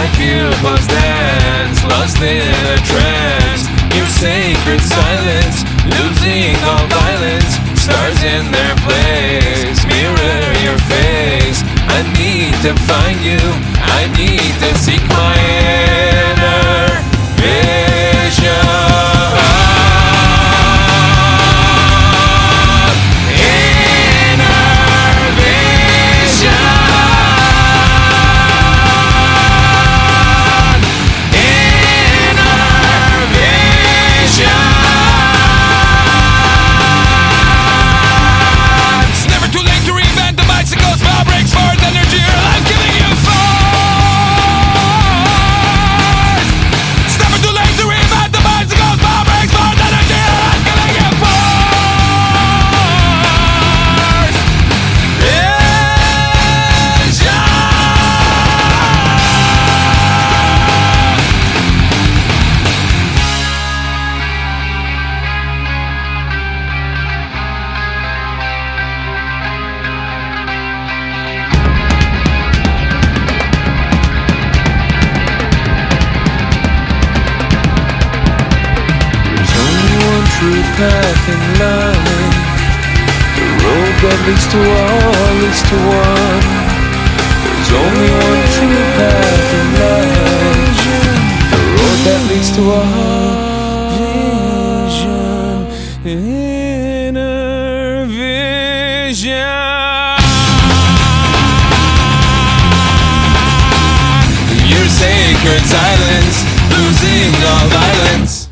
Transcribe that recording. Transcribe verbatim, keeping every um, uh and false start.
pupils dance, lost in a trance. Your sacred silence, losing all violence. Stars in their place, mirror your face. I need to find you, I need to seek my inner vision. True path in life, the road that leads to all leads to one. There's only one true path in life, the road that leads to all vision, inner vision. Your sacred silence, losing all violence.